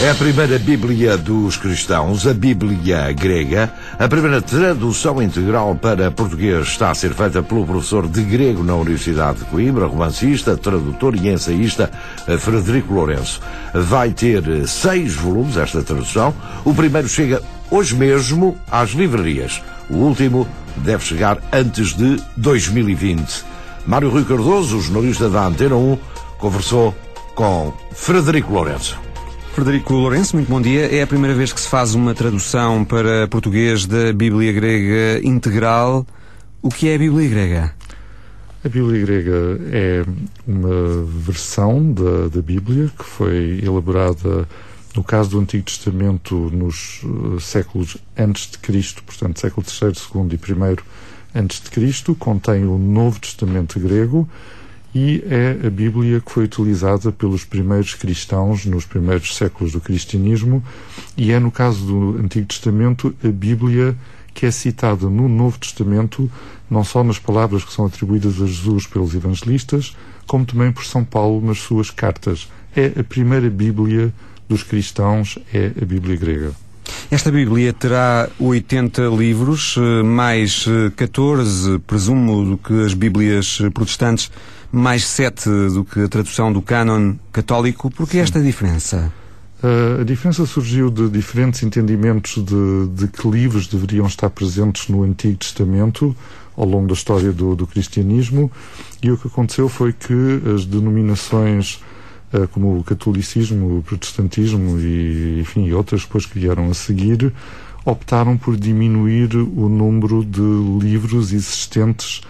É a primeira Bíblia dos cristãos, a Bíblia grega. A primeira tradução integral para português está a ser feita pelo professor de grego na Universidade de Coimbra, romancista, tradutor e ensaísta Frederico Lourenço. Vai ter 6 volumes esta tradução. O primeiro chega hoje mesmo às livrarias. O último deve chegar antes de 2020. Mário Rui Cardoso, jornalista da Antena 1, conversou com Frederico Lourenço. Frederico Lourenço, muito bom dia. É a primeira vez que se faz uma tradução para português da Bíblia grega integral. O que é a Bíblia grega? A Bíblia grega é uma versão da Bíblia que foi elaborada, no caso do Antigo Testamento, nos séculos antes de Cristo, portanto, século III, II e I antes de Cristo. Contém o Novo Testamento grego e é a Bíblia que foi utilizada pelos primeiros cristãos nos primeiros séculos do cristianismo, e é, no caso do Antigo Testamento, a Bíblia que é citada no Novo Testamento, não só nas palavras que são atribuídas a Jesus pelos evangelistas, como também por São Paulo nas suas cartas. É a primeira Bíblia dos cristãos, é a Bíblia grega. Esta Bíblia terá 80 livros, mais 14, presumo, do que as Bíblias protestantes, mais 7 do que a tradução do cânon católico. Por que esta diferença? A diferença surgiu de diferentes entendimentos de que livros deveriam estar presentes no Antigo Testamento ao longo da história do cristianismo, e o que aconteceu foi que as denominações como o catolicismo, o protestantismo e, enfim, outras depois que vieram a seguir, optaram por diminuir o número de livros existentes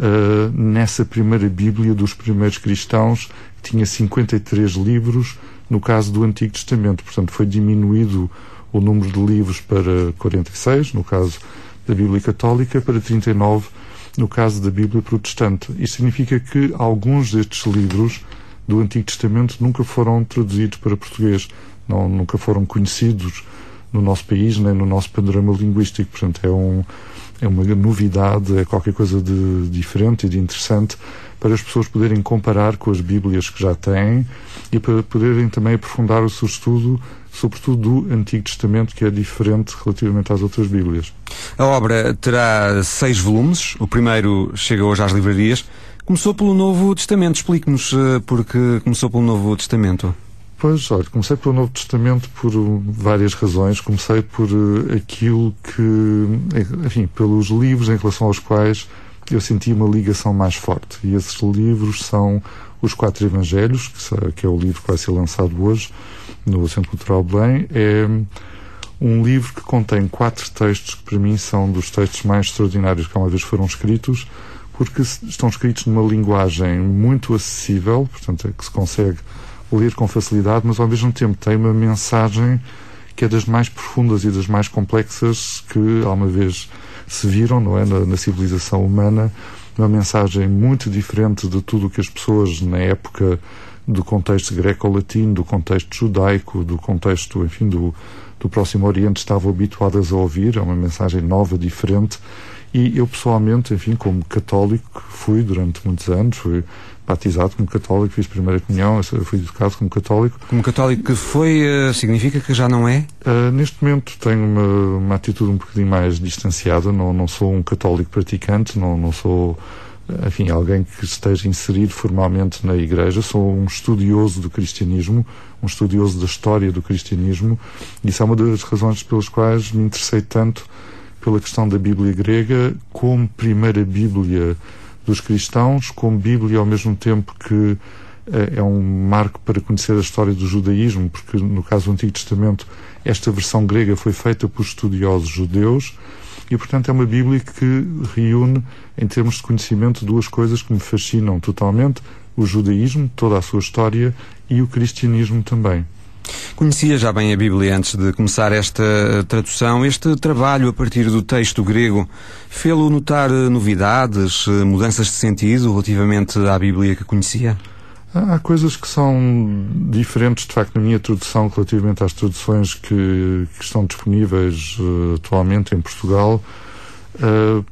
nessa primeira Bíblia dos primeiros cristãos, que tinha 53 livros, no caso do Antigo Testamento. Portanto, foi diminuído o número de livros para 46, no caso da Bíblia Católica, para 39, no caso da Bíblia Protestante. Isto significa que alguns destes livros do Antigo Testamento nunca foram traduzidos para português, nunca foram conhecidos no nosso país, nem no nosso panorama linguístico. Portanto, é uma novidade, é qualquer coisa de diferente e de interessante para as pessoas poderem comparar com as Bíblias que já têm e para poderem também aprofundar o seu estudo, sobretudo do Antigo Testamento, que é diferente relativamente às outras Bíblias. A obra terá 6 volumes. O primeiro chega hoje às livrarias. Começou pelo Novo Testamento. Explique-nos porque começou pelo Novo Testamento. Pois, olha, comecei pelo Novo Testamento por várias razões. Comecei por aquilo que, enfim, pelos livros em relação aos quais eu senti uma ligação mais forte. E esses livros são os 4 Evangelhos, que é o livro que vai ser lançado hoje no Centro Cultural Belém. É um livro que contém 4 textos que, para mim, são dos textos mais extraordinários que alguma vez foram escritos, porque estão escritos numa linguagem muito acessível, portanto, é que se consegue ler com facilidade, mas ao mesmo tempo tem uma mensagem que é das mais profundas e das mais complexas que alguma vez se viram, não é, na civilização humana. Uma mensagem muito diferente de tudo o que as pessoas na época do contexto greco-latino, do contexto judaico, do contexto, enfim, do Próximo Oriente estavam habituadas a ouvir. É uma mensagem nova, diferente. E eu pessoalmente, enfim, como católico, fui durante muitos anos, fui batizado como católico, fiz primeira comunhão, fui educado como católico. Como católico que foi, significa que já não é? Neste momento tenho uma atitude um bocadinho mais distanciada, não sou um católico praticante, não sou, enfim, alguém que esteja inserido formalmente na Igreja. Sou um estudioso do cristianismo, um estudioso da história do cristianismo, e isso é uma das razões pelas quais me interessei tanto pela questão da Bíblia grega como primeira Bíblia dos cristãos, como Bíblia ao mesmo tempo que é um marco para conhecer a história do judaísmo, porque no caso do Antigo Testamento esta versão grega foi feita por estudiosos judeus e, portanto, é uma Bíblia que reúne, em termos de conhecimento, 2 coisas que me fascinam totalmente: o judaísmo, toda a sua história, e o cristianismo também. Conhecia já bem a Bíblia antes de começar esta tradução. Este trabalho a partir do texto grego fê-lo notar novidades, mudanças de sentido relativamente à Bíblia que conhecia? Há coisas que são diferentes, de facto, na minha tradução relativamente às traduções que estão disponíveis atualmente em Portugal,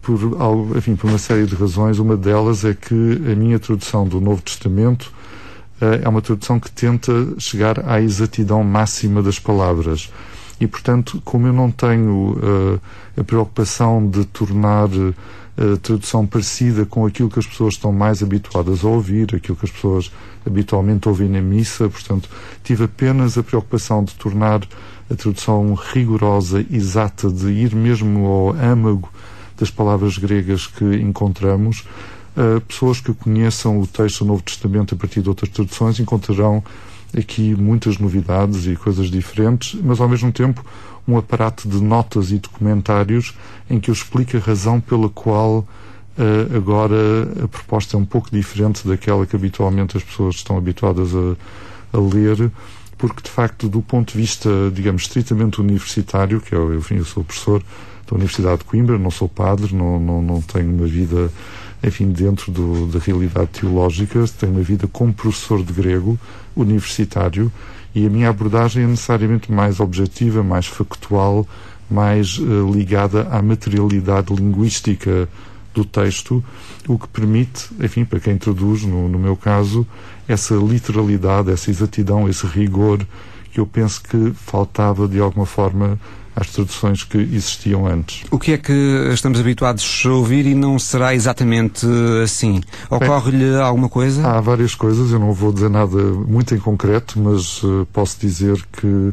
por uma série de razões. Uma delas é que a minha tradução do Novo Testamento é uma tradução que tenta chegar à exatidão máxima das palavras. E, portanto, como eu não tenho a preocupação de tornar a tradução parecida com aquilo que as pessoas estão mais habituadas a ouvir, aquilo que as pessoas habitualmente ouvem na missa, portanto, tive apenas a preocupação de tornar a tradução rigorosa, exata, de ir mesmo ao âmago das palavras gregas que encontramos. Pessoas que conheçam o texto do Novo Testamento a partir de outras traduções encontrarão aqui muitas novidades e coisas diferentes, mas ao mesmo tempo um aparato de notas e documentários em que eu explico a razão pela qual agora a proposta é um pouco diferente daquela que habitualmente as pessoas estão habituadas a ler, porque de facto do ponto de vista, digamos, estritamente universitário, que eu sou professor da Universidade de Coimbra, não sou padre, não tenho uma vida, enfim, dentro da realidade teológica, tenho uma vida como professor de grego universitário, e a minha abordagem é necessariamente mais objetiva, mais factual, mais ligada à materialidade linguística do texto, o que permite, enfim, para quem traduz, no meu caso, essa literalidade, essa exatidão, esse rigor que eu penso que faltava de alguma forma às traduções que existiam antes. O que é que estamos habituados a ouvir e não será exatamente assim? Ocorre-lhe alguma coisa? Há várias coisas, eu não vou dizer nada muito em concreto, mas posso dizer que,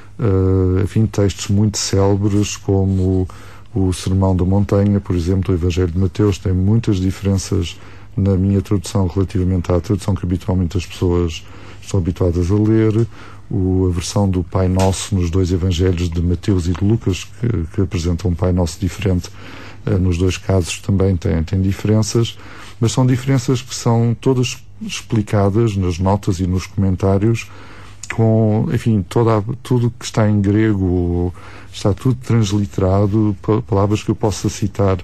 enfim, textos muito célebres como o Sermão da Montanha, por exemplo, do Evangelho de Mateus, tem muitas diferenças na minha tradução relativamente à tradução que habitualmente as pessoas estão habituadas a ler. A versão do Pai Nosso nos dois Evangelhos de Mateus e de Lucas, que apresentam um Pai Nosso diferente, nos dois casos também tem diferenças, mas são diferenças que são todas explicadas nas notas e nos comentários com, enfim, tudo que está em grego, está tudo transliterado, palavras que eu possa citar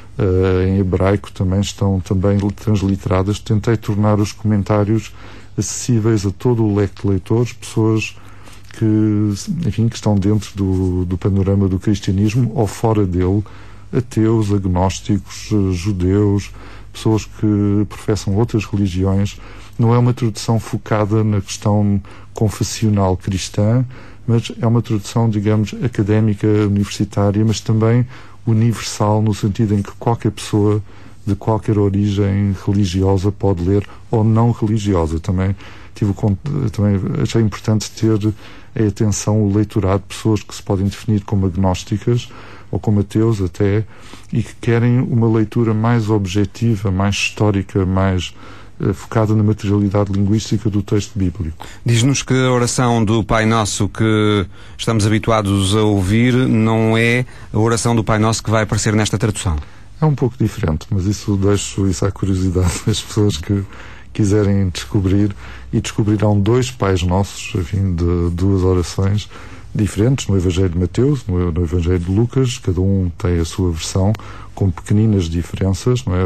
em hebraico também estão também transliteradas. Tentei tornar os comentários acessíveis a todo o leque de leitores, pessoas que, enfim, que estão dentro do panorama do cristianismo ou fora dele, ateus, agnósticos, judeus, pessoas que professam outras religiões. Não é uma tradução focada na questão confessional cristã, mas é uma tradução, digamos, académica, universitária, mas também universal, no sentido em que qualquer pessoa de qualquer origem religiosa pode ler, ou não religiosa. Também achei importante ter a atenção, o leitorado, pessoas que se podem definir como agnósticas ou como ateus até, e que querem uma leitura mais objetiva, mais histórica, mais focada na materialidade linguística do texto bíblico. Diz-nos que a oração do Pai Nosso que estamos habituados a ouvir não é a oração do Pai Nosso que vai aparecer nesta tradução. É um pouco diferente, mas deixo isso à curiosidade das pessoas que quiserem descobrir, e descobrirão dois Pais Nossos, enfim, de duas orações diferentes, no Evangelho de Mateus, no Evangelho de Lucas. Cada um tem a sua versão, com pequeninas diferenças, não é?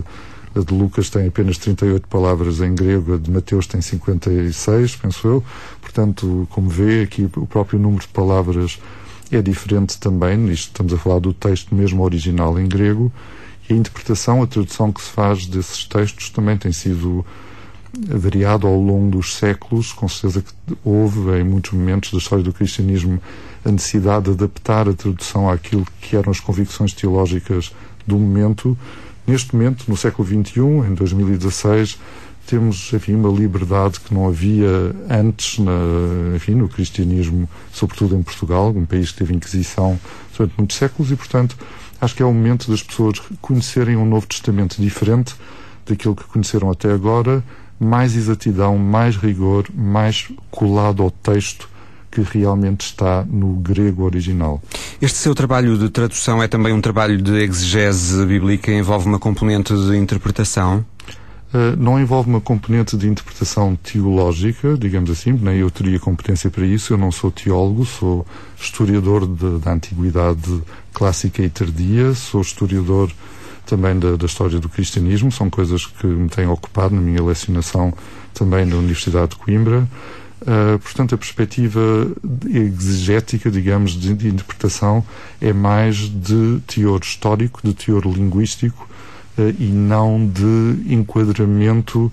A de Lucas tem apenas 38 palavras em grego, a de Mateus tem 56, penso eu. Portanto, como vê, aqui o próprio número de palavras é diferente também. Isto, estamos a falar do texto mesmo original em grego, e a interpretação, a tradução que se faz desses textos também tem sido variado ao longo dos séculos. Com certeza que houve, em muitos momentos da história do cristianismo, a necessidade de adaptar a tradução àquilo que eram as convicções teológicas do momento. Neste momento, no século XXI, em 2016, temos, enfim, uma liberdade que não havia antes, no cristianismo, sobretudo em Portugal, um país que teve Inquisição durante muitos séculos, e, portanto, acho que é o momento das pessoas conhecerem um Novo Testamento diferente daquilo que conheceram até agora, mais exatidão, mais rigor, mais colado ao texto que realmente está no grego original. Este seu trabalho de tradução é também um trabalho de exegese bíblica, envolve uma componente de interpretação? Não envolve uma componente de interpretação teológica, digamos assim, nem eu teria competência para isso. Eu não sou teólogo, sou historiador da antiguidade clássica e tardia, sou historiador também da história do cristianismo. São coisas que me têm ocupado na minha lecionação também na Universidade de Coimbra. Portanto, a perspectiva exegética, digamos, de interpretação é mais de teor histórico, de teor linguístico, e não de enquadramento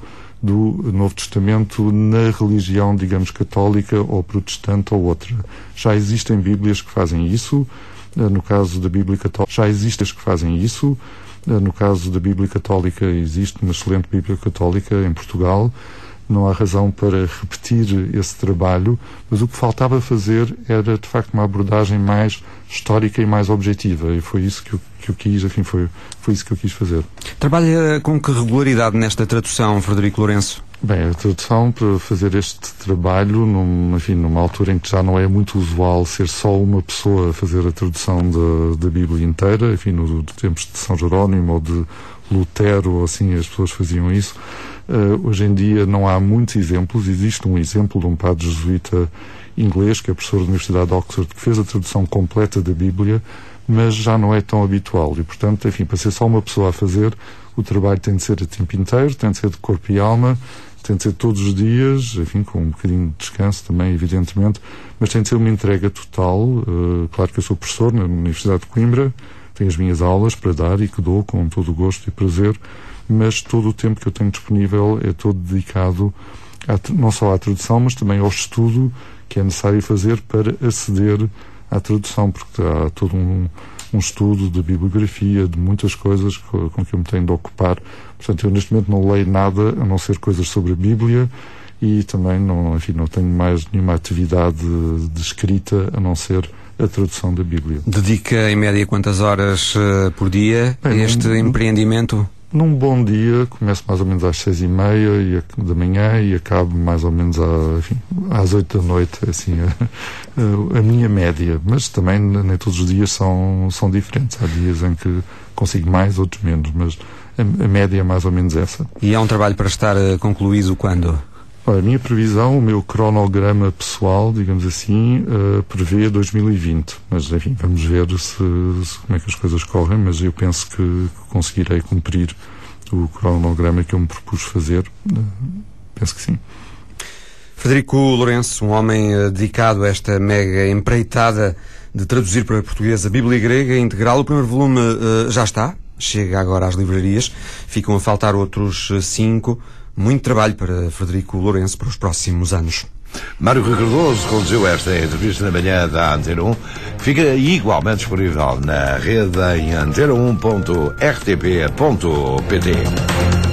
do Novo Testamento na religião, digamos, católica ou protestante ou outra. Já existem Bíblias que fazem isso. No caso da Bíblia Católica, já existem as que fazem isso. No caso da Bíblia Católica, existe uma excelente Bíblia Católica em Portugal. Não há razão para repetir esse trabalho, mas o que faltava fazer era, de facto, uma abordagem mais histórica e mais objetiva, e foi isso que eu quis, enfim, foi isso que eu quis fazer. Trabalha com que regularidade nesta tradução, Frederico Lourenço? Bem, a tradução, para fazer este trabalho, numa altura em que já não é muito usual ser só uma pessoa a fazer a tradução da Bíblia inteira, enfim, nos tempos de São Jerónimo ou de Lutero, ou assim, as pessoas faziam isso. Hoje em dia não há muitos exemplos. Existe um exemplo de um padre jesuíta inglês, que é professor da Universidade de Oxford, que fez a tradução completa da Bíblia, mas já não é tão habitual. E, portanto, enfim, para ser só uma pessoa a fazer, o trabalho tem de ser a tempo inteiro, tem de ser de corpo e alma, tem de ser todos os dias, enfim, com um bocadinho de descanso também, evidentemente, mas tem de ser uma entrega total. Claro que eu sou professor na Universidade de Coimbra, tenho as minhas aulas para dar e que dou com todo o gosto e prazer, mas todo o tempo que eu tenho disponível é todo dedicado não só à tradução, mas também ao estudo que é necessário fazer para aceder à tradução, porque há todo um estudo de bibliografia, de muitas coisas com que eu me tenho de ocupar. Portanto, eu neste momento não leio nada a não ser coisas sobre a Bíblia e também não tenho mais nenhuma atividade de escrita a não ser a tradução da Bíblia. Dedica em média quantas horas por dia a este empreendimento? Num bom dia, começo mais ou menos às 6h30 da manhã e acabo mais ou menos às 8 da noite, assim, a minha média. Mas também nem todos os dias são diferentes. Há dias em que consigo mais, outros menos, mas a média é mais ou menos essa. E é um trabalho para estar concluído quando? Olha, a minha previsão, o meu cronograma pessoal, digamos assim, prevê 2020. Mas, enfim, vamos ver como é que as coisas correm, mas eu penso que conseguirei cumprir o cronograma que eu me propus fazer. Penso que sim. Frederico Lourenço, um homem dedicado a esta mega empreitada de traduzir para português a Bíblia grega integral. O primeiro volume já está, chega agora às livrarias. Ficam a faltar outros 5. Muito trabalho para Frederico Lourenço para os próximos anos. Mário Cardoso conduziu esta entrevista na manhã da Antena 1. Fica igualmente disponível na rede em antena1.rtp.pt.